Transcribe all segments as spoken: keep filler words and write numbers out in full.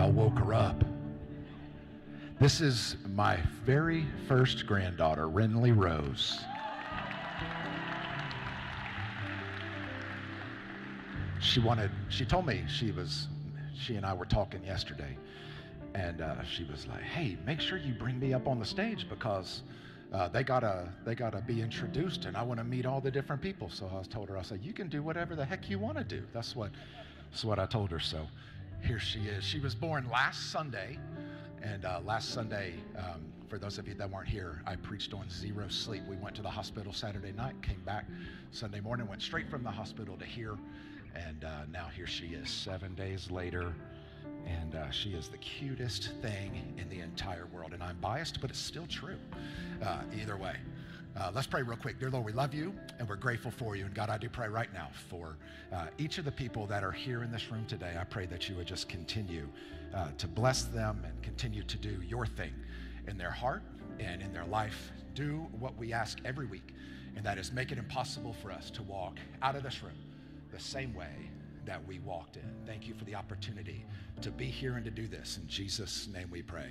Y'all woke her up. This is my very first granddaughter, Renly Rose. She wanted, she told me she was, she and I were talking yesterday, and uh, she was like, hey, make sure you bring me up on the stage because uh, they gotta, they gotta be introduced and I wanna meet all the different people. So I told her, I said, you can do whatever the heck you wanna do. That's what, that's what I told her. So here she is. She was born last Sunday, and uh, last Sunday, um, for those of you that weren't here, I preached on zero sleep. We went to the hospital Saturday night, came back Sunday morning, went straight from the hospital to here, and uh, now here she is seven days later, and uh, she is the cutest thing in the entire world. And I'm biased, but it's still true. Uh, either way. Uh, let's pray real quick. Dear Lord, we love you and we're grateful for you. And God, I do pray right now for uh, each of the people that are here in this room today. I pray that you would just continue uh, to bless them and continue to do your thing in their heart and in their life. Do what we ask every week, and that is make it impossible for us to walk out of this room the same way that we walked in. Thank you for the opportunity to be here and to do this. In Jesus' name we pray.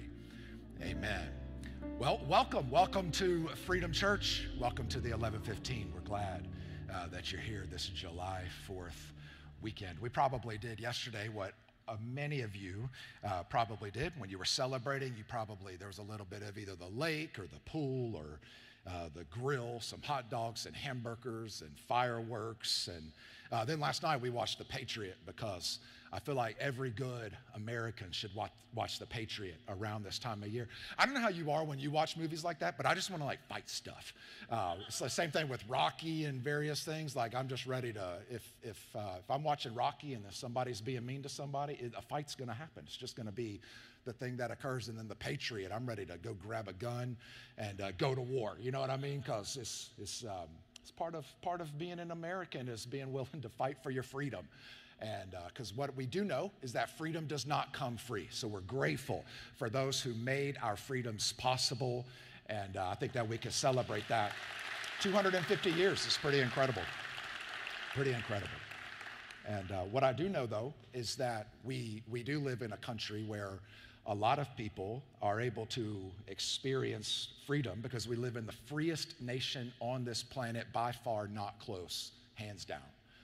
Amen. Well, welcome. Welcome to Freedom Church. Welcome to the eleven fifteen. We're glad uh, that you're here this July fourth weekend. We probably did yesterday what uh, many of you uh, probably did when you were celebrating. You probably, there was a little bit of either the lake or the pool or uh, the grill, some hot dogs and hamburgers and fireworks. And uh, then last night we watched The Patriot because I feel like every good American should watch, watch The Patriot around this time of year. I don't know how you are when you watch movies like that, but I just want to like fight stuff. Uh, it's the same thing with Rocky and various things. Like I'm just ready to, if if uh, if I'm watching Rocky and if somebody's being mean to somebody, it, a fight's going to happen. It's just going to be the thing that occurs. And then The Patriot, I'm ready to go grab a gun and uh, go to war. You know what I mean? Because it's it's um, it's part of part of being an American is being willing to fight for your freedom. And because uh, what we do know is that freedom does not come free. So we're grateful for those who made our freedoms possible. And uh, I think that we can celebrate that. two hundred fifty years is pretty incredible. Pretty incredible. And uh, what I do know, though, is that we, we do live in a country where a lot of people are able to experience freedom because we live in the freest nation on this planet, by far, not close, hands down.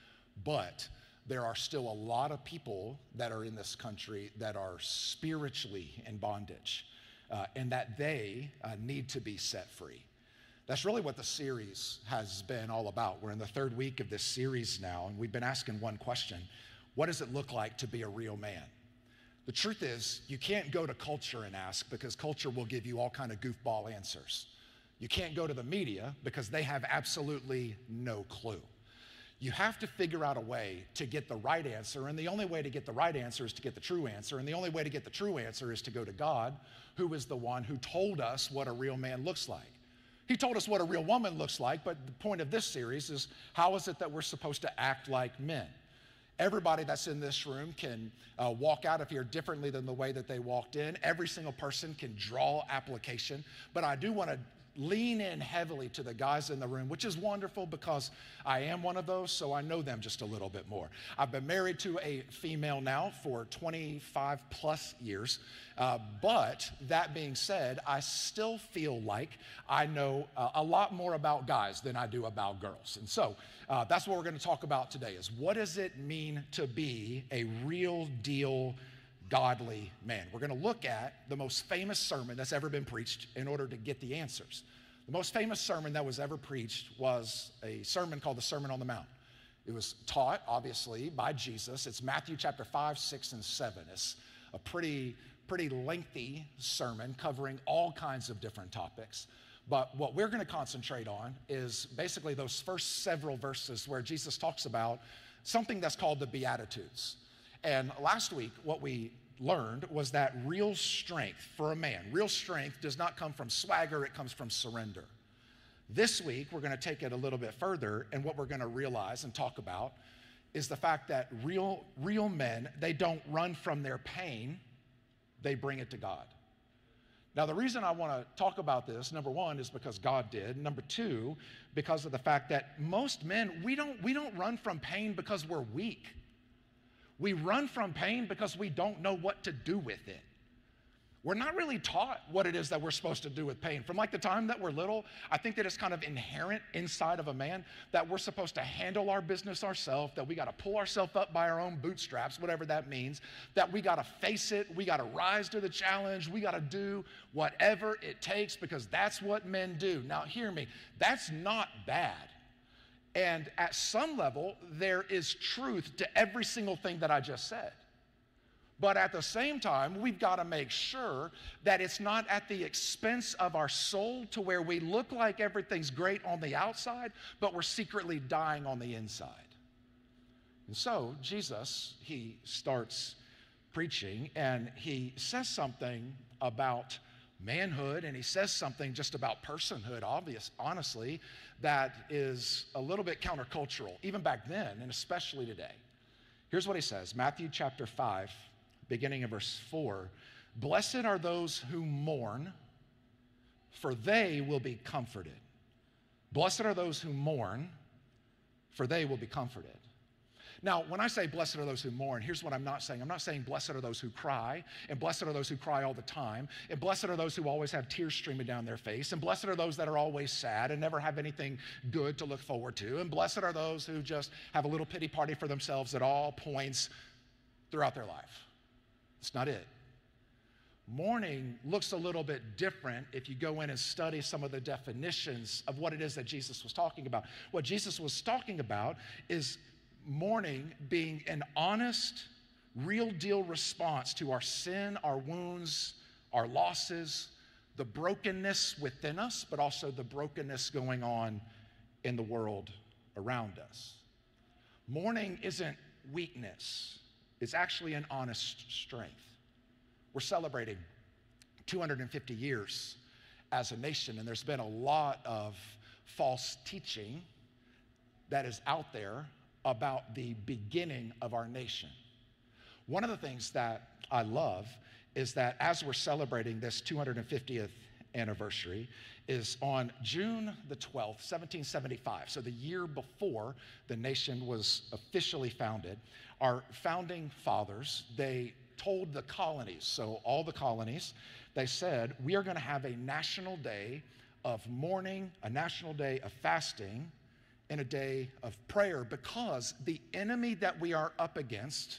But there are still a lot of people that are in this country that are spiritually in bondage uh, and that they uh, need to be set free. That's really what the series has been all about. We're in the third week of this series now, and we've been asking one question: what does it look like to be a real man? The truth is, you can't go to culture and ask because culture will give you all kind of goofball answers. You can't go to the media because they have absolutely no clue. You have to figure out a way to get the right answer, and the only way to get the right answer is to get the true answer, and the only way to get the true answer is to go to God, who is the one who told us what a real man looks like. He told us what a real woman looks like, but the point of this series is how is it that we're supposed to act like men? Everybody that's in this room can uh, walk out of here differently than the way that they walked in. Every single person can draw application, but I do want to lean in heavily to the guys in the room, which is wonderful because I am one of those, so I know them just a little bit more. I've been married to a female now for twenty-five plus years, uh, but that being said, I still feel like I know uh, a lot more about guys than I do about girls. And so uh, that's what we're going to talk about today is what does it mean to be a real deal godly man. We're going to look at the most famous sermon that's ever been preached in order to get the answers. The most famous sermon that was ever preached was a sermon called the Sermon on the Mount. It was taught, obviously, by Jesus. It's Matthew chapter five, six, and seven. It's a pretty, pretty lengthy sermon covering all kinds of different topics. But what we're going to concentrate on is basically those first several verses where Jesus talks about something that's called the Beatitudes. And last week, what we learned was that real strength for a man, real strength does not come from swagger, it comes from surrender. This week, we're going to take it a little bit further, and what we're going to realize and talk about is the fact that real, real men, they don't run from their pain, they bring it to God. Now, the reason I want to talk about this, number one, is because God did. Number two, because of the fact that most men, we don't, we don't run from pain because we're weak. We run from pain because we don't know what to do with it. We're not really taught what it is that we're supposed to do with pain. From like the time that we're little, I think that it's kind of inherent inside of a man that we're supposed to handle our business ourselves, that we got to pull ourselves up by our own bootstraps, whatever that means, that we got to face it, we got to rise to the challenge, we got to do whatever it takes because that's what men do. Now, hear me, that's not bad. And at some level, there is truth to every single thing that I just said. But at the same time, we've got to make sure that it's not at the expense of our soul to where we look like everything's great on the outside, but we're secretly dying on the inside. And so Jesus, he starts preaching and he says something about manhood and he says something just about personhood, obvious, honestly, that is a little bit countercultural, even back then and especially today. Here's what he says, Matthew chapter five, beginning of verse four, blessed are those who mourn, for they will be comforted. Blessed are those who mourn, for they will be comforted. Now, when I say blessed are those who mourn, here's what I'm not saying. I'm not saying blessed are those who cry, and blessed are those who cry all the time, and blessed are those who always have tears streaming down their face, and blessed are those that are always sad and never have anything good to look forward to, and blessed are those who just have a little pity party for themselves at all points throughout their life. It's not it. Mourning looks a little bit different if you go in and study some of the definitions of what it is that Jesus was talking about. What Jesus was talking about is mourning being an honest, real deal response to our sin, our wounds, our losses, the brokenness within us, but also the brokenness going on in the world around us. Mourning isn't weakness. It's actually an honest strength. We're celebrating two hundred fifty years as a nation, and there's been a lot of false teaching that is out there about the beginning of our nation. One of the things that I love is that as we're celebrating this two hundred fiftieth anniversary is on June the twelfth, seventeen seventy-five. So the year before the nation was officially founded, our founding fathers, they told the colonies, so all the colonies, they said, we are gonna have a national day of mourning, a national day of fasting, and a day of prayer because the enemy that we are up against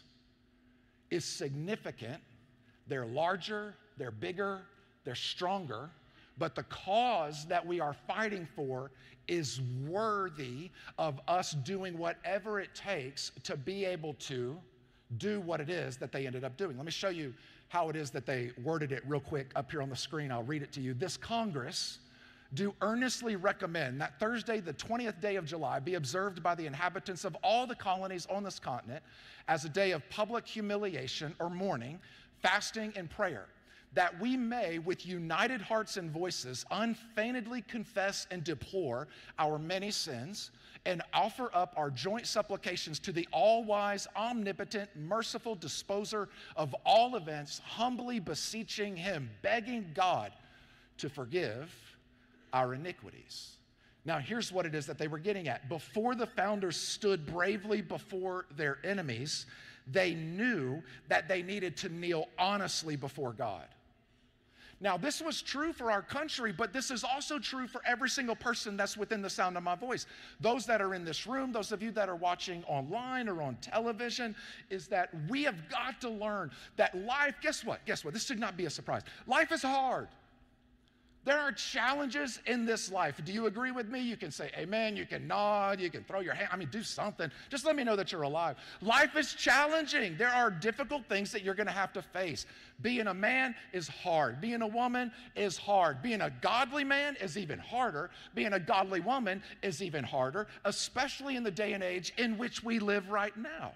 is significant. They're larger, they're bigger, they're stronger, but the cause that we are fighting for is worthy of us doing whatever it takes to be able to do what it is that they ended up doing. Let me show you how it is that they worded it real quick up here on the screen. I'll read it to you. This Congress do earnestly recommend that Thursday, the twentieth day of July, be observed by the inhabitants of all the colonies on this continent as a day of public humiliation or mourning, fasting, and prayer, that we may, with united hearts and voices, unfeignedly confess and deplore our many sins and offer up our joint supplications to the all-wise, omnipotent, merciful disposer of all events, humbly beseeching him, begging God to forgive our iniquities. Now, here's what it is that they were getting at. Before the founders stood bravely before their enemies, they knew that they needed to kneel honestly before God. Now, this was true for our country, but this is also true for every single person that's within the sound of my voice. Those that are in this room, those of you that are watching online or on television, is that we have got to learn that life, guess what? Guess what? This should not be a surprise. Life is hard. There are challenges in this life. Do you agree with me? You can say amen, you can nod, you can throw your hand, I mean, do something. Just let me know that you're alive. Life is challenging. There are difficult things that you're gonna have to face. Being a man is hard. Being a woman is hard. Being a godly man is even harder. Being a godly woman is even harder, especially in the day and age in which we live right now.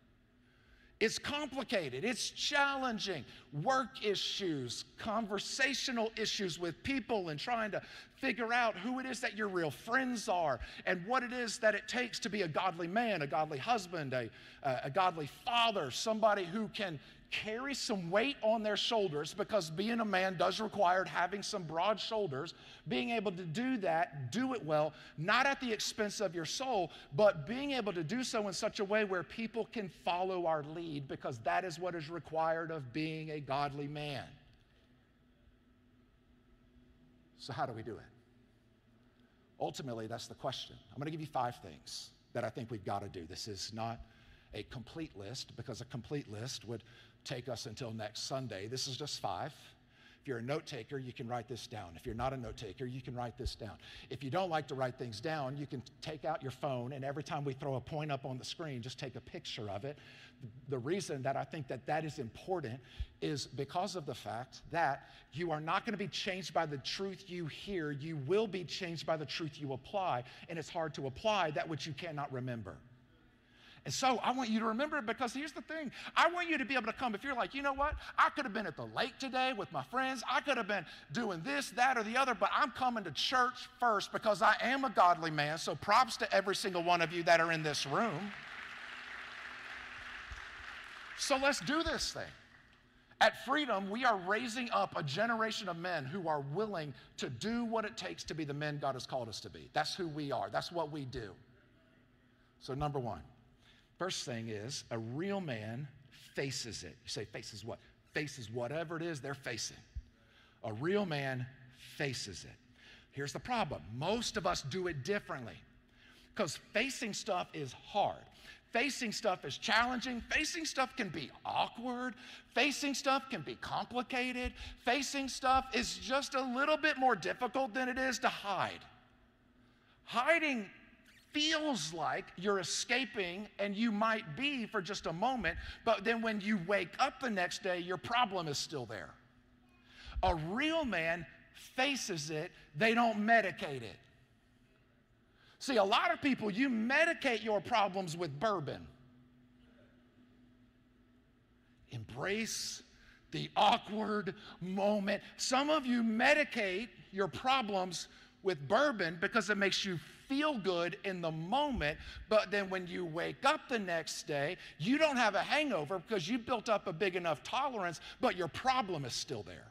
It's complicated, it's challenging. Work issues, conversational issues with people and trying to figure out who it is that your real friends are and what it is that it takes to be a godly man, a godly husband, a, a godly father, somebody who can carry some weight on their shoulders, because being a man does require having some broad shoulders, being able to do that, do it well, not at the expense of your soul, but being able to do so in such a way where people can follow our lead, because that is what is required of being a godly man. So how do we do it? Ultimately, that's the question. I'm going to give you five things that I think we've got to do. This is not a complete list, because a complete list would take us until next Sunday. This is just five. If you're a note taker, you can write this down. If you're not a note taker, you can write this down. If you don't like to write things down, you can take out your phone, and every time we throw a point up on the screen, just take a picture of it. The reason that I think that that is important is because of the fact that you are not going to be changed by the truth you hear. You will be changed by the truth you apply, and it's hard to apply that which you cannot remember. And so I want you to remember it, because here's the thing. I want you to be able to come. If you're like, you know what? I could have been at the lake today with my friends. I could have been doing this, that, or the other, but I'm coming to church first because I am a godly man. So props to every single one of you that are in this room. So let's do this thing. At Freedom, we are raising up a generation of men who are willing to do what it takes to be the men God has called us to be. That's who we are. That's what we do. So number one. First thing is, a real man faces it. You say, faces what? Faces whatever it is they're facing. A real man faces it. Here's the problem. Most of us do it differently, because facing stuff is hard. Facing stuff is challenging. Facing stuff can be awkward. Facing stuff can be complicated. Facing stuff is just a little bit more difficult than it is to hide. Hiding feels like you're escaping, and you might be for just a moment, but then when you wake up the next day, your problem is still there. A real man faces it. They don't medicate it. See, a lot of people, you medicate your problems with bourbon. Embrace the awkward moment. Some of you medicate your problems with bourbon because it makes you feel good in the moment, but then when you wake up the next day, you don't have a hangover because you built up a big enough tolerance, but your problem is still there.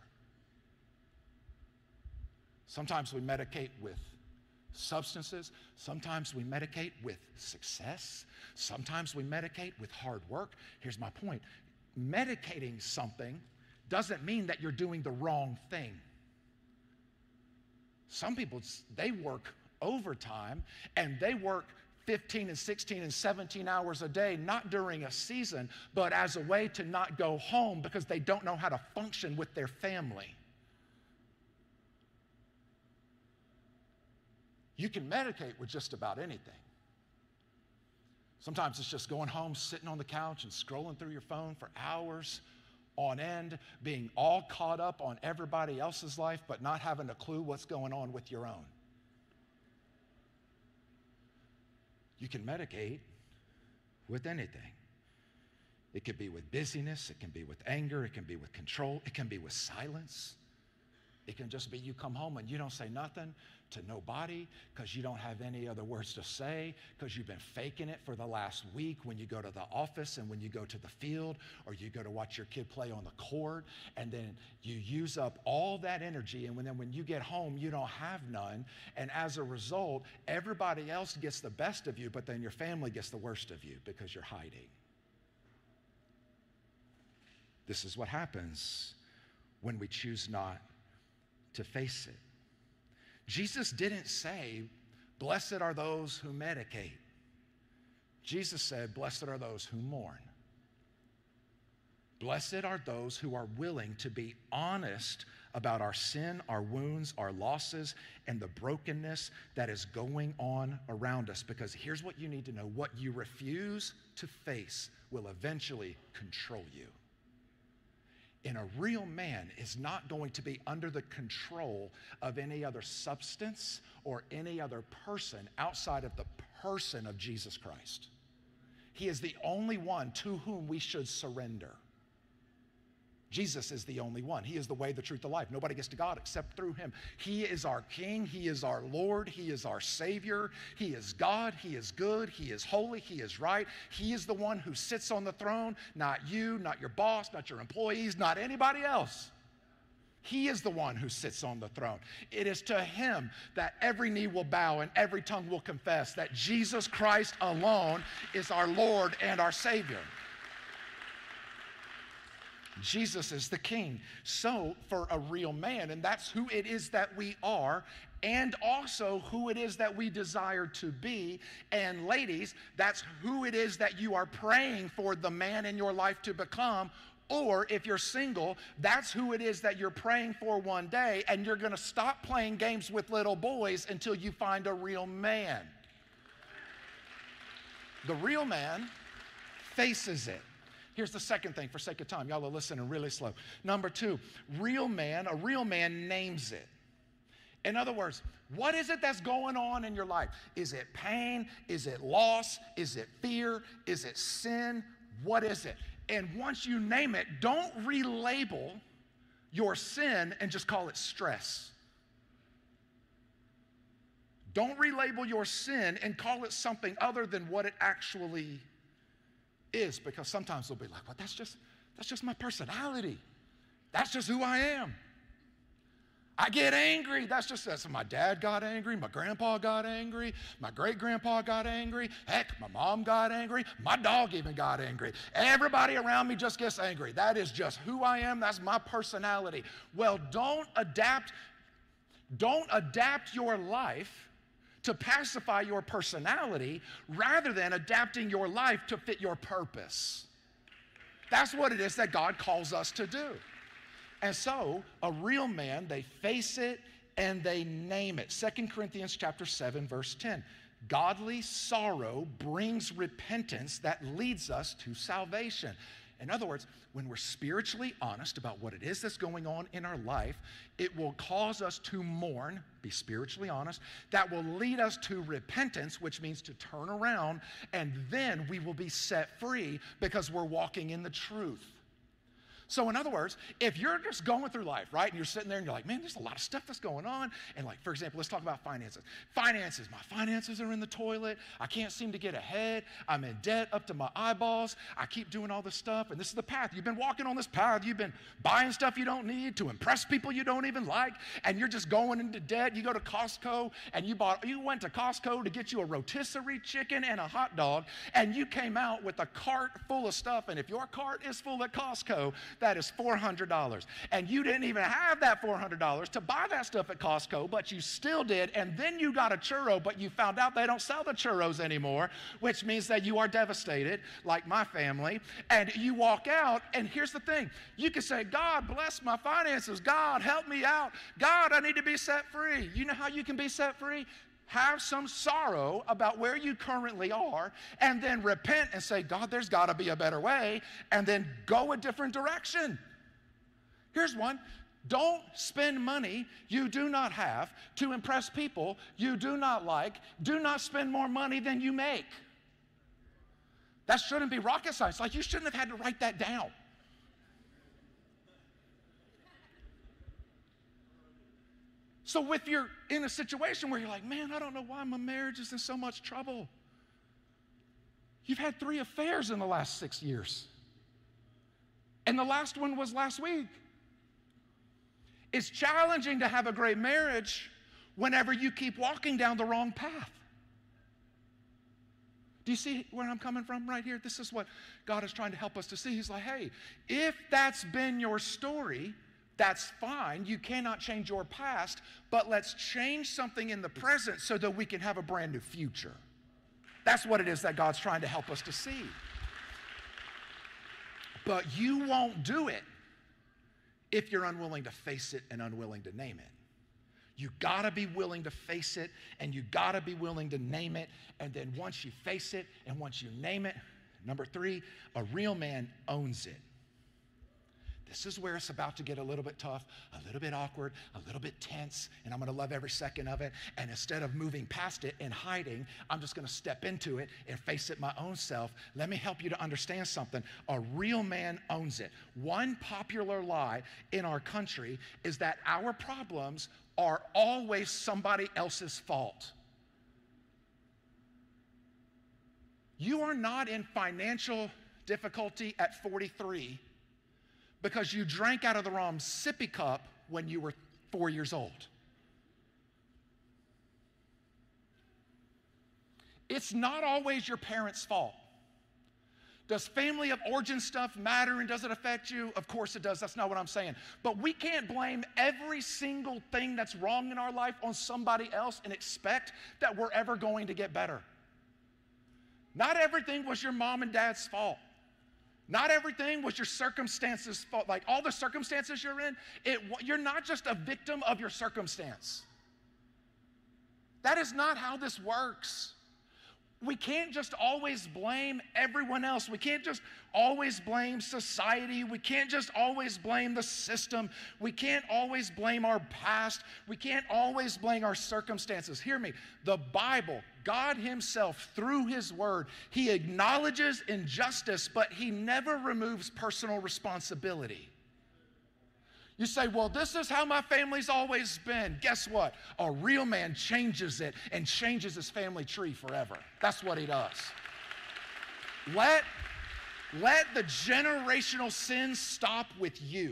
Sometimes we medicate with substances. Sometimes we medicate with success. Sometimes we medicate with hard work. Here's my point. Medicating something doesn't mean that you're doing the wrong thing. Some people, they work overtime, and they work fifteen and sixteen and seventeen hours a day, not during a season, but as a way to not go home because they don't know how to function with their family. You can medicate with just about anything. Sometimes it's just going home, sitting on the couch and scrolling through your phone for hours on end, being all caught up on everybody else's life, but not having a clue what's going on with your own. You can medicate with anything. It could be with busyness, it can be with anger, it can be with control, it can be with silence. It can just be you come home and you don't say nothing to nobody because you don't have any other words to say, because you've been faking it for the last week when you go to the office and when you go to the field, or you go to watch your kid play on the court, and then you use up all that energy, and when, then when you get home, you don't have none, and as a result, everybody else gets the best of you, but then your family gets the worst of you because you're hiding. This is what happens when we choose not to face it. Jesus didn't say, blessed are those who medicate. Jesus said, blessed are those who mourn. Blessed are those who are willing to be honest about our sin, our wounds, our losses, and the brokenness that is going on around us. Because here's what you need to know. What you refuse to face will eventually control you. And a real man is not going to be under the control of any other substance or any other person outside of the person of Jesus Christ. He is the only one to whom we should surrender. Jesus is the only one. He is the way, the truth, the life. Nobody gets to God except through him. He is our King. He is our Lord. He is our Savior. He is God. He is good. He is holy. He is right. He is the one who sits on the throne, not you, not your boss, not your employees, not anybody else. He is the one who sits on the throne. It is to him that every knee will bow and every tongue will confess that Jesus Christ alone is our Lord and our Savior. Jesus is the King. So for a real man, and that's who it is that we are, and also who it is that we desire to be. And ladies, that's who it is that you are praying for the man in your life to become. Or if you're single, that's who it is that you're praying for one day, and you're going to stop playing games with little boys until you find a real man. The real man faces it. Here's the second thing, for sake of time. Y'all are listening really slow. Number two, real man, a real man names it. In other words, what is it that's going on in your life? Is it pain? Is it loss? Is it fear? Is it sin? What is it? And once you name it, don't relabel your sin and just call it stress. Don't relabel your sin and call it something other than what it actually is, because sometimes they'll be like, well, that's just, that's just my personality. That's just who I am. I get angry. That's just, that's my dad got angry. My grandpa got angry. My great-grandpa got angry. Heck, my mom got angry. My dog even got angry. Everybody around me just gets angry. That is just who I am. That's my personality. Well, don't adapt, don't adapt your life to pacify your personality rather than adapting your life to fit your purpose. That's what it is that God calls us to do. And so, a real man, they face it and they name it. Second Corinthians chapter seven, verse ten. Godly sorrow brings repentance that leads us to salvation. In other words, when we're spiritually honest about what it is that's going on in our life, it will cause us to mourn, be spiritually honest. That will lead us to repentance, which means to turn around, and then we will be set free because we're walking in the truth. So in other words, if you're just going through life, right, and you're sitting there and you're like, man, there's a lot of stuff that's going on. And like, for example, let's talk about finances. Finances, my finances are in the toilet. I can't seem to get ahead. I'm in debt up to my eyeballs. I keep doing all this stuff. And this is the path. You've been walking on this path. You've been buying stuff you don't need to impress people you don't even like. And you're just going into debt. You go to Costco and you bought, you went to Costco to get you a rotisserie chicken and a hot dog. And you came out with a cart full of stuff. And if your cart is full at Costco, that is four hundred dollars. And you didn't even have that four hundred dollars to buy that stuff at Costco, but you still did. And then you got a churro, but you found out they don't sell the churros anymore, which means that you are devastated, like my family. And you walk out, and here's the thing. You can say, God, bless my finances. God, help me out. God, I need to be set free. You know how you can be set free? Have some sorrow about where you currently are, and then repent and say, God, there's got to be a better way, and then go a different direction. Here's one. Don't spend money you do not have to impress people you do not like. Do not spend more money than you make. That shouldn't be rocket science. Like, you shouldn't have had to write that down. So if you're in a situation where you're like, man, I don't know why my marriage is in so much trouble. You've had three affairs in the last six years. And the last one was last week. It's challenging to have a great marriage whenever you keep walking down the wrong path. Do you see where I'm coming from right here? This is what God is trying to help us to see. He's like, hey, if that's been your story, that's fine. You cannot change your past, but let's change something in the present so that we can have a brand new future. That's what it is that God's trying to help us to see. But you won't do it if you're unwilling to face it and unwilling to name it. You gotta be willing to face it, and you gotta be willing to name it, and then once you face it and once you name it, number three, a real man owns it. this is where it's about to get a little bit tough, a little bit awkward, a little bit tense, and I'm gonna love every second of it. And instead of moving past it and hiding, I'm just gonna step into it and face it my own self. Let me help you to understand something. A real man owns it. One popular lie in our country is that our problems are always somebody else's fault. You are not in financial difficulty at forty-three because you drank out of the wrong sippy cup when you were four years old. It's not always your parents' fault. Does family of origin stuff matter and does it affect you? Of course it does. That's not what I'm saying. But we can't blame every single thing that's wrong in our life on somebody else and expect that we're ever going to get better. Not everything was your mom and dad's fault. Not everything was your circumstances' fault. Like all the circumstances you're in, it, you're not just a victim of your circumstance. That is not how this works. We can't just always blame everyone else. We can't just always blame society. We can't just always blame the system. We can't always blame our past. We can't always blame our circumstances. Hear me. The Bible, God himself, through his word, he acknowledges injustice, but he never removes personal responsibility. You say, well, this is how my family's always been. Guess what? A real man changes it and changes his family tree forever. That's what he does. Let, let the generational sins stop with you.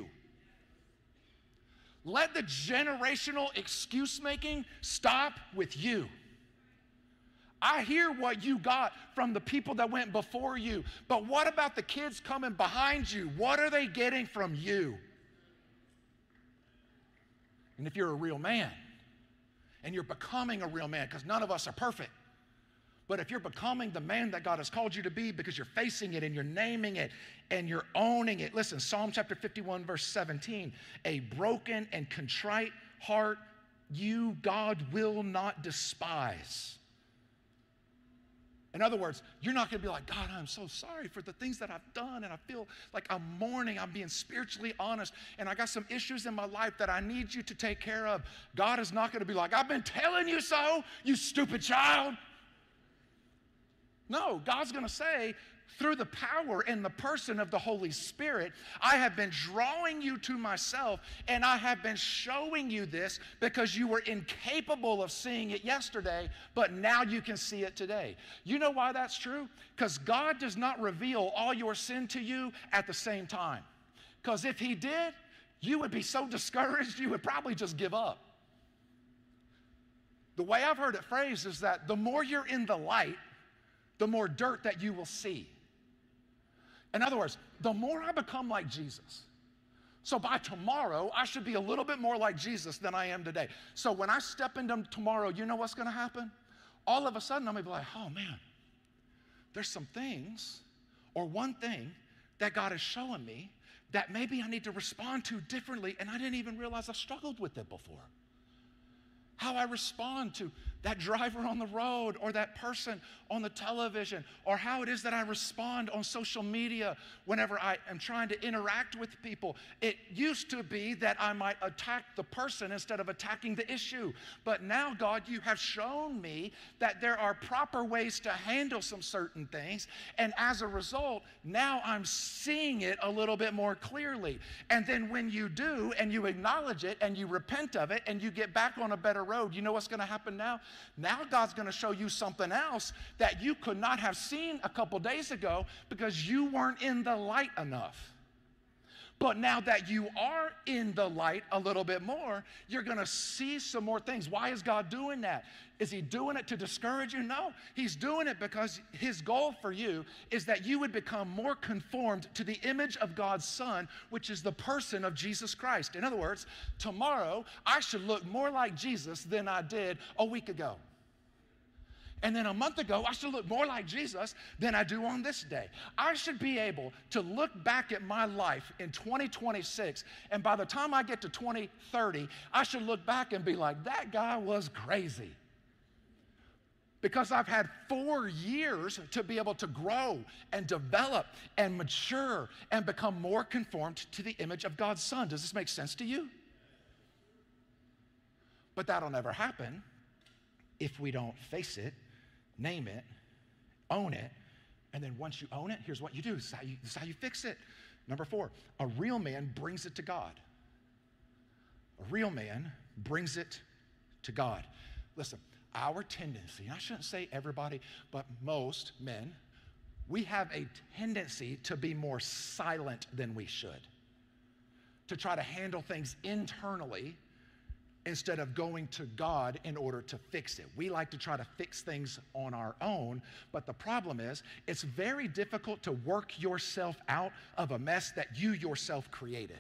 Let the generational excuse making stop with you. I hear what you got from the people that went before you, but what about the kids coming behind you? What are they getting from you? And if you're a real man, and you're becoming a real man, because none of us are perfect, but if you're becoming the man that God has called you to be because you're facing it and you're naming it and you're owning it. Listen, Psalm chapter fifty-one, verse seventeen, a broken and contrite heart you, God, will not despise. In other words, you're not going to be like, God, I'm so sorry for the things that I've done, and I feel like I'm mourning, I'm being spiritually honest, and I got some issues in my life that I need you to take care of. God is not going to be like, I've been telling you so, you stupid child. No, God's going to say, through the power and the person of the Holy Spirit, I have been drawing you to myself, and I have been showing you this because you were incapable of seeing it yesterday, but now you can see it today. You know why that's true? Because God does not reveal all your sin to you at the same time. Because if he did, you would be so discouraged, you would probably just give up. The way I've heard it phrased is that the more you're in the light, the more dirt that you will see. In other words, the more I become like Jesus, so by tomorrow, I should be a little bit more like Jesus than I am today. So when I step into tomorrow, you know what's going to happen? All of a sudden, I'm going to be like, oh man, there's some things, or one thing that God is showing me that maybe I need to respond to differently, and I didn't even realize I struggled with it before. How I respond to that driver on the road or that person on the television, or how it is that I respond on social media whenever I am trying to interact with people. It used to be that I might attack the person instead of attacking the issue. But now, God, you have shown me that there are proper ways to handle some certain things. And as a result, now I'm seeing it a little bit more clearly. And then when you do, and you acknowledge it, and you repent of it, and you get back on a better road, you know what's going to happen now? Now God's going to show you something else that you could not have seen a couple days ago because you weren't in the light enough. But now that you are in the light a little bit more, you're going to see some more things. Why is God doing that? Is he doing it to discourage you? No, he's doing it because his goal for you is that you would become more conformed to the image of God's Son, which is the person of Jesus Christ. In other words, tomorrow I should look more like Jesus than I did a week ago. And then a month ago, I should look more like Jesus than I do on this day. I should be able to look back at my life in twenty twenty-six, and by the time I get to twenty thirty, I should look back and be like, that guy was crazy. because I've had four years to be able to grow and develop and mature and become more conformed to the image of God's Son. Does this make sense to you? But that'll never happen if we don't face it, name it, own it, and then once you own it, here's what you do. This is how you, this is how you fix it. Number four, a real man brings it to God. A real man brings it to God. Listen, our tendency, and I shouldn't say everybody, but most men, we have a tendency to be more silent than we should, to try to handle things internally instead of going to God in order to fix it. We like to try to fix things on our own, but the problem is, it's very difficult to work yourself out of a mess that you yourself created.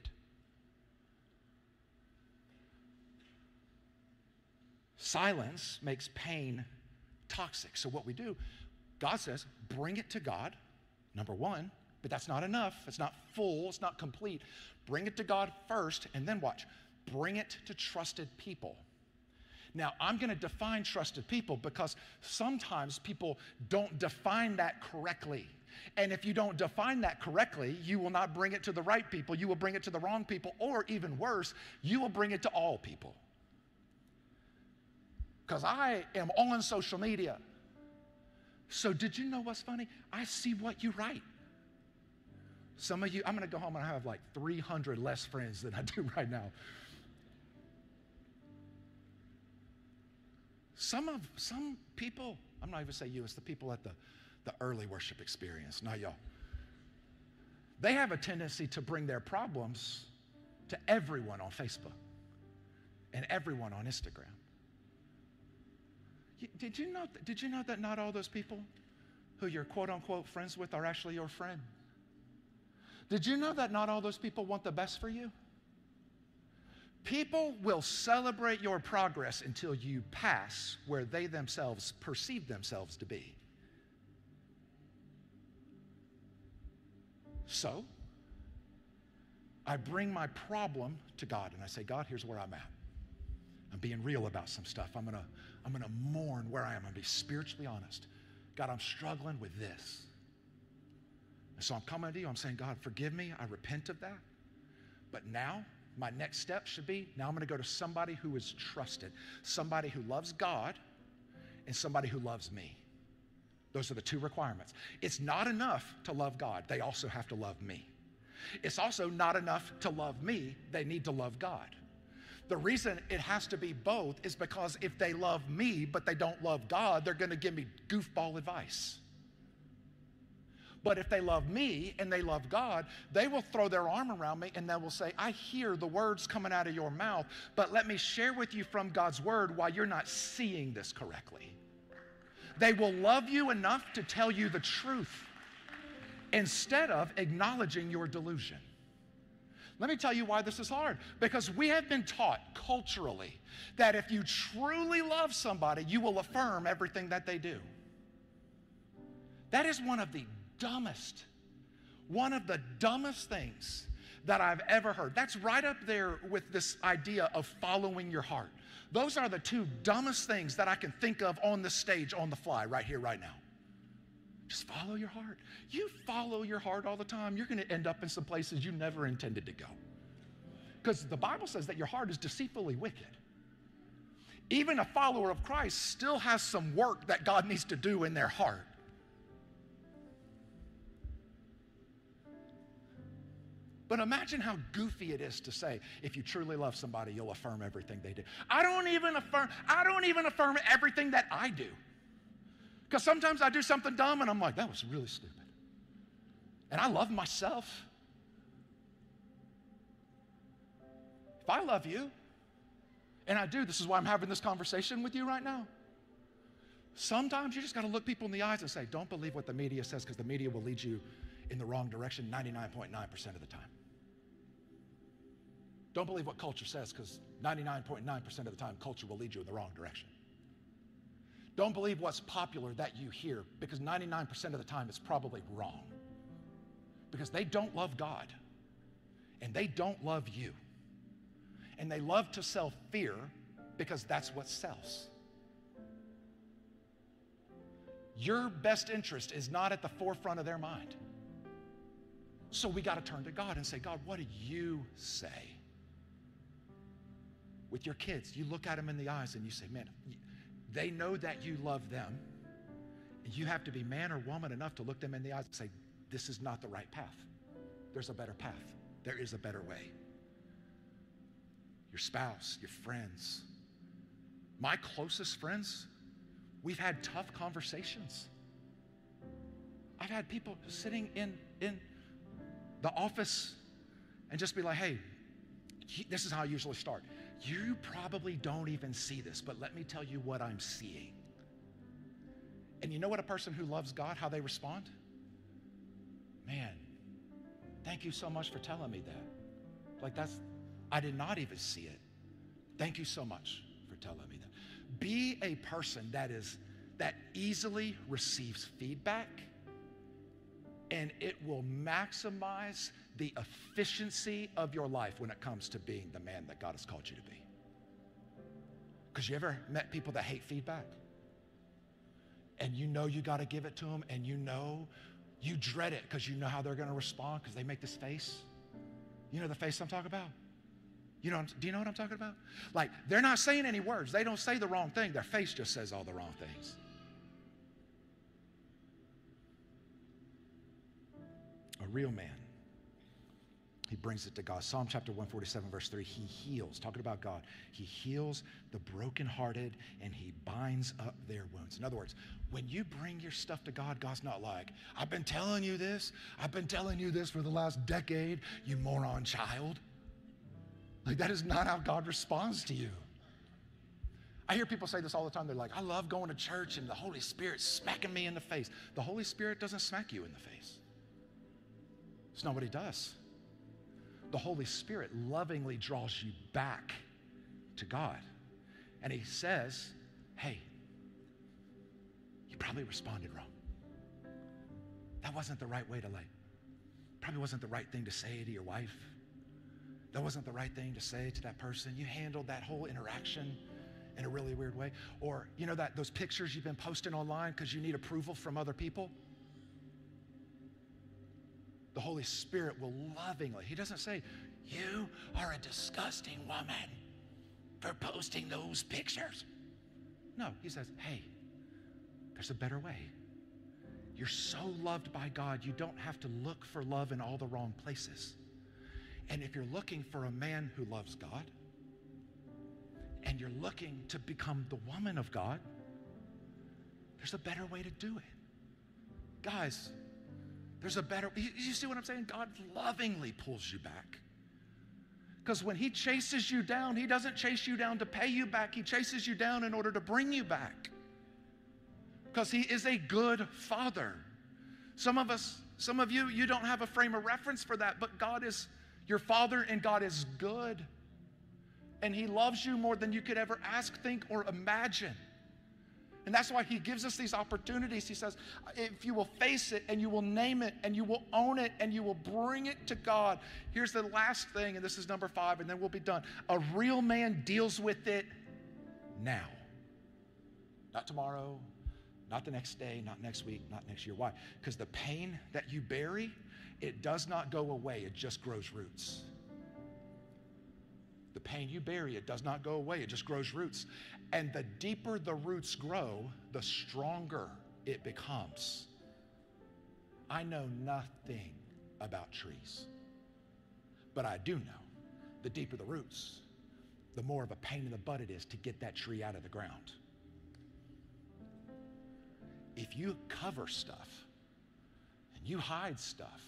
Silence makes pain toxic. So what we do, God says, bring it to God, number one, but that's not enough. It's not full, it's not complete. Bring it to God first, and then watch. Bring it to trusted people. Now, I'm going to define trusted people because sometimes people don't define that correctly. And if you don't define that correctly, you will not bring it to the right people. You will bring it to the wrong people, or even worse, you will bring it to all people. Because I am on social media. So did you know what's funny? I see what you write. Some of you, I'm going to go home and I have like three hundred less friends than I do right now. Some of, some people, I'm not even saying you, it's the people at the, the early worship experience, not y'all. They have a tendency to bring their problems to everyone on Facebook and everyone on Instagram. Did you know, did you know that not all those people who you're quote unquote friends with are actually your friend? Did you know that not all those people want the best for you? People will celebrate your progress until you pass where they themselves perceive themselves to be. So, I bring my problem to God and I say, God, here's where I'm at. I'm being real about some stuff. I'm gonna, I'm gonna mourn where I am. I'm gonna be spiritually honest. God, I'm struggling with this. And so I'm coming to you, I'm saying, God, forgive me. I repent of that. But now, my next step should be, now I'm going to go to somebody who is trusted, somebody who loves God, and somebody who loves me. Those are the two requirements. It's not enough to love God. They also have to love me. It's also not enough to love me. They need to love God. The reason it has to be both is because if they love me, but they don't love God, they're going to give me goofball advice. But if they love me and they love God, they will throw their arm around me and they will say, I hear the words coming out of your mouth, but let me share with you from God's word why you're not seeing this correctly. They will love you enough to tell you the truth instead of acknowledging your delusion. Let me tell you why this is hard. Because we have been taught culturally that if you truly love somebody, you will affirm everything that they do. That is one of the dumbest, one of the dumbest things that I've ever heard. That's right up there with this idea of following your heart. Those are the two dumbest things that I can think of on the stage, on the fly, right here, right now. Just follow your heart. You follow your heart all the time, you're going to end up in some places you never intended to go. Because the Bible says that your heart is deceitfully wicked. Even a follower of Christ still has some work that God needs to do in their heart. But imagine how goofy it is to say, if you truly love somebody, you'll affirm everything they do. I don't even affirm, I don't even affirm everything that I do. Because sometimes I do something dumb and I'm like, that was really stupid. And I love myself. If I love you, and I do, this is why I'm having this conversation with you right now. Sometimes you just got to look people in the eyes and say, don't believe what the media says, because the media will lead you in the wrong direction ninety-nine point nine percent of the time. Don't believe what culture says, because ninety-nine point nine percent of the time, culture will lead you in the wrong direction. Don't believe what's popular that you hear, because ninety-nine percent of the time it's probably wrong. Because they don't love God, and they don't love you. And they love to sell fear because that's what sells. Your best interest is not at the forefront of their mind. So we got to turn to God and say, God, what do you say? With your kids, you look at them in the eyes and you say, man, they know that you love them. You have to be man or woman enough to look them in the eyes and say, this is not the right path. There's a better path. There is a better way. Your spouse, your friends. My closest friends, we've had tough conversations. I've had people sitting in, in the office and just be like, hey, this is how I usually start. You probably don't even see this, but let me tell you what I'm seeing. And you know what a person who loves God, how they respond? Man, thank you so much for telling me that. Like that's, I did not even see it. Thank you so much for telling me that. Be a person that is, that easily receives feedback, and it will maximize the efficiency of your life when it comes to being the man that God has called you to be. Because you ever met people that hate feedback? And you know you got to give it to them, and you know, you dread it because you know how they're going to respond because they make this face. You know the face I'm talking about? You know, do you know what I'm talking about? Like, they're not saying any words. They don't say the wrong thing. Their face just says all the wrong things. A real man, he brings it to God. Psalm chapter one forty-seven, verse three, he heals, talking about God. He heals the brokenhearted and he binds up their wounds. In other words, when you bring your stuff to God, God's not like, I've been telling you this. I've been telling you this for the last decade, you moron child. Like, that is not how God responds to you. I hear people say this all the time. They're like, I love going to church and the Holy Spirit smacking me in the face. The Holy Spirit doesn't smack you in the face. It's not what he does. The Holy Spirit lovingly draws you back to God. And he says, hey, you probably responded wrong. That wasn't the right way to like, probably wasn't the right thing to say to your wife. That wasn't the right thing to say to that person. You handled that whole interaction in a really weird way. Or, you know, that those pictures you've been posting online because you need approval from other people. The Holy Spirit will lovingly, he doesn't say, you are a disgusting woman for posting those pictures. No, he says, hey, there's a better way. You're so loved by God, you don't have to look for love in all the wrong places. And if you're looking for a man who loves God, and you're looking to become the woman of God, there's a better way to do it. Guys, there's a better, you, you see what I'm saying? God lovingly pulls you back. Because when he chases you down, he doesn't chase you down to pay you back. He chases you down in order to bring you back. Because he is a good father. Some of us, some of you, you don't have a frame of reference for that, but God is your father and God is good. And he loves you more than you could ever ask, think, or imagine. And that's why he gives us these opportunities. He says, if you will face it and you will name it and you will own it and you will bring it to God. Here's the last thing, and this is number five, and then we'll be done. A real man deals with it now. Not tomorrow, not the next day, not next week, not next year. Why? Because the pain that you bury, it does not go away. It just grows roots. The pain you bury, it does not go away. It just grows roots. And the deeper the roots grow, the stronger it becomes. I know nothing about trees, but I do know the deeper the roots, the more of a pain in the butt it is to get that tree out of the ground. If you cover stuff and you hide stuff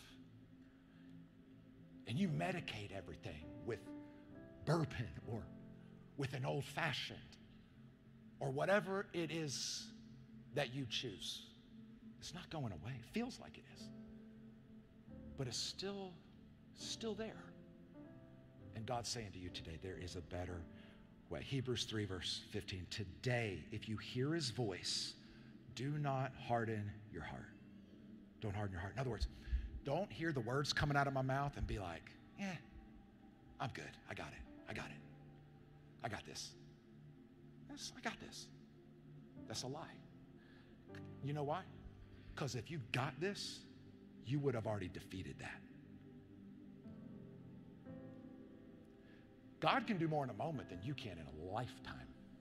and you medicate everything with bourbon or with an old-fashioned or whatever it is that you choose, it's not going away. It feels like it is, but it's still, still there. And God's saying to you today, there is a better way. Hebrews three, verse fifteen, today, if you hear his voice, do not harden your heart. Don't harden your heart. In other words, don't hear the words coming out of my mouth and be like, yeah, I'm good. I got it. I got it. I got this. Yes, I got this. That's a lie. You know why? Because if you got this, you would have already defeated that. God can do more in a moment than you can in a lifetime.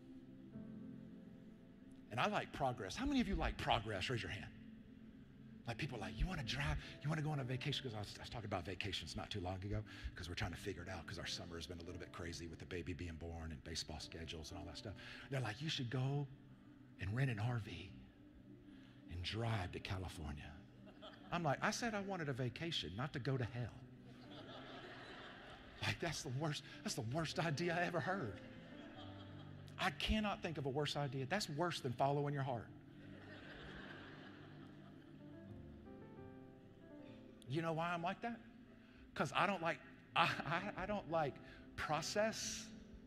And I like progress. How many of you like progress? Raise your hand. Like people are like, you want to drive, you want to go on a vacation? Because I was, I was talking about vacations not too long ago because we're trying to figure it out because our summer has been a little bit crazy with the baby being born and baseball schedules and all that stuff. They're like, you should go and rent an R V and drive to California. I'm like, I said I wanted a vacation, not to go to hell. Like that's the worst, that's the worst idea I ever heard. I cannot think of a worse idea. That's worse than following your heart. You know why I'm like that? Because I don't like, I, I, I don't like process.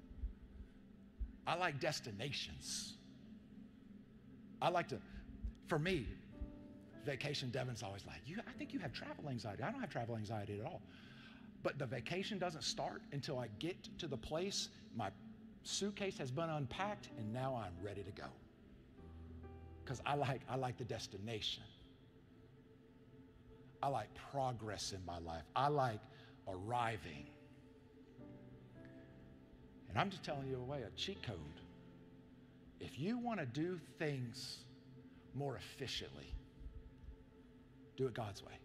I like destinations. I like to, for me, vacation, Devin's always like, you, I think you have travel anxiety. I don't have travel anxiety at all. But the vacation doesn't start until I get to the place, my suitcase has been unpacked, and now I'm ready to go. Because I like, I like the destination. I like progress in my life. I like arriving. And I'm just telling you away a cheat code. If you want to do things more efficiently, do it God's way.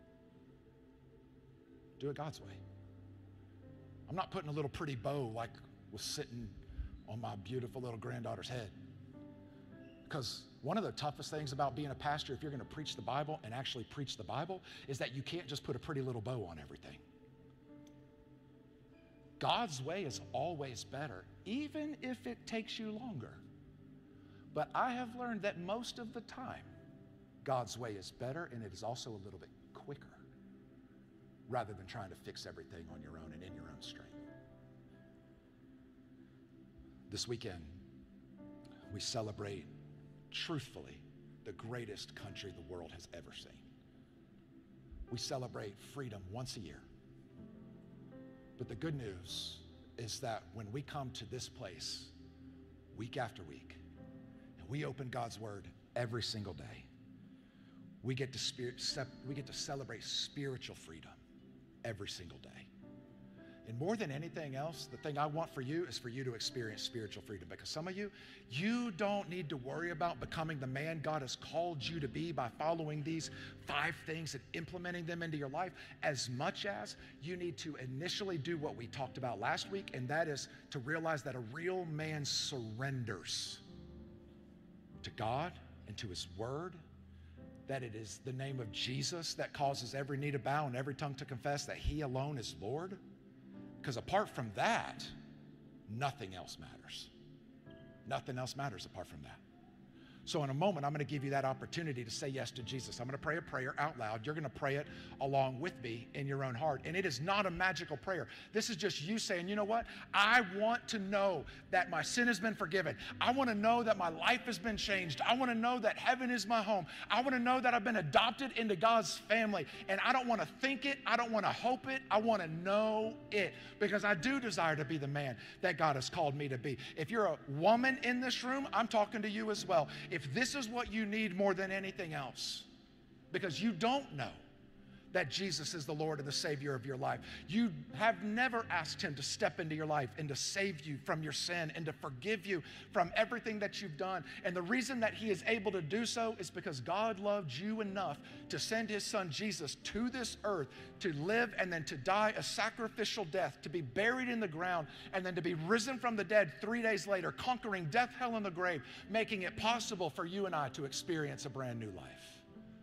Do it God's way. I'm not putting a little pretty bow like was sitting on my beautiful little granddaughter's head. Because one of the toughest things about being a pastor, if you're going to preach the Bible and actually preach the Bible, is that you can't just put a pretty little bow on everything. God's way is always better, even if it takes you longer. But I have learned that most of the time, God's way is better, and it is also a little bit quicker, rather than trying to fix everything on your own and in your own strength. This weekend, we celebrate, truthfully, the greatest country the world has ever seen. We celebrate freedom once a year. But the good news is that when we come to this place week after week, and we open God's word every single day, we get to, spirit, we get to celebrate spiritual freedom every single day. And more than anything else, the thing I want for you is for you to experience spiritual freedom. Because some of you, you don't need to worry about becoming the man God has called you to be by following these five things and implementing them into your life, as much as you need to initially do what we talked about last week, and that is to realize that a real man surrenders to God and to his word, that it is the name of Jesus that causes every knee to bow and every tongue to confess that he alone is Lord. Because apart from that, nothing else matters. Nothing else matters apart from that. So in a moment, I'm going to give you that opportunity to say yes to Jesus. I'm going to pray a prayer out loud. You're going to pray it along with me in your own heart. And it is not a magical prayer. This is just you saying, you know what? I want to know that my sin has been forgiven. I want to know that my life has been changed. I want to know that heaven is my home. I want to know that I've been adopted into God's family. And I don't want to think it. I don't want to hope it. I want to know it. Because I do desire to be the man that God has called me to be. If you're a woman in this room, I'm talking to you as well. If this is what you need more than anything else, because you don't know that Jesus is the Lord and the Savior of your life. You have never asked him to step into your life and to save you from your sin and to forgive you from everything that you've done. And the reason that he is able to do so is because God loved you enough to send his son Jesus to this earth to live and then to die a sacrificial death, to be buried in the ground, and then to be risen from the dead three days later, conquering death, hell, and the grave, making it possible for you and I to experience a brand new life.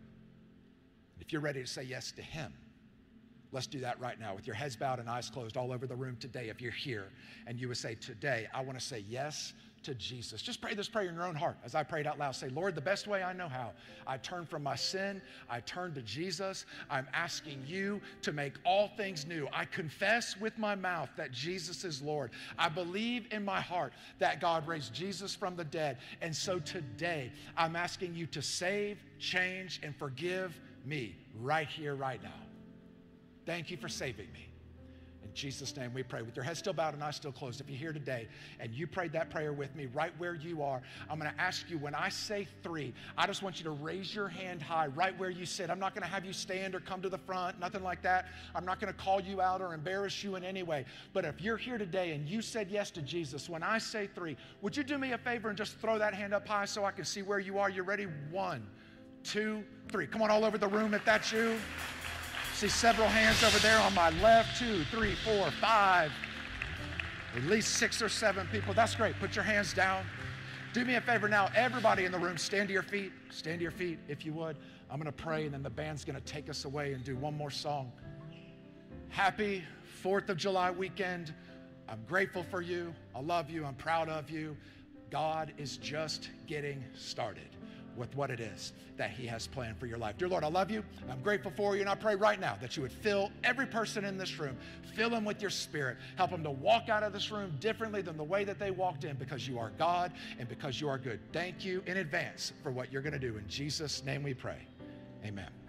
If you're ready to say yes to him, let's do that right now with your heads bowed and eyes closed all over the room today. If you're here and you would say, today, I want to say yes to Jesus. Just pray this prayer in your own heart. As I prayed out loud, say, Lord, the best way I know how, I turn from my sin. I turn to Jesus. I'm asking you to make all things new. I confess with my mouth that Jesus is Lord. I believe in my heart that God raised Jesus from the dead. And so today, I'm asking you to save, change, and forgive me right here, right now. Thank you for saving me. In Jesus' name we pray. With your head still bowed and eyes still closed, if you're here today and you prayed that prayer with me right where you are, I'm going to ask you, when I say three, I just want you to raise your hand high right where you sit. I'm not going to have you stand or come to the front, nothing like that. I'm not going to call you out or embarrass you in any way. But if you're here today and you said yes to Jesus, when I say three, would you do me a favor and just throw that hand up high so I can see where you are? You ready? One, two, three. Come on, all over the room if that's you. See several hands over there on my left. Two, three, four, five. At least six or seven people. That's great. Put your hands down. Do me a favor now. Everybody in the room, stand to your feet. Stand to your feet if you would. I'm going to pray, and then the band's going to take us away and do one more song. Happy fourth of July weekend. I'm grateful for you. I love you. I'm proud of you. God is just getting started with what it is that he has planned for your life. Dear Lord, I love you. I'm grateful for you, and I pray right now that you would fill every person in this room. Fill them with your spirit. Help them to walk out of this room differently than the way that they walked in, because you are God and because you are good. Thank you in advance for what you're going to do. In Jesus' name we pray. Amen.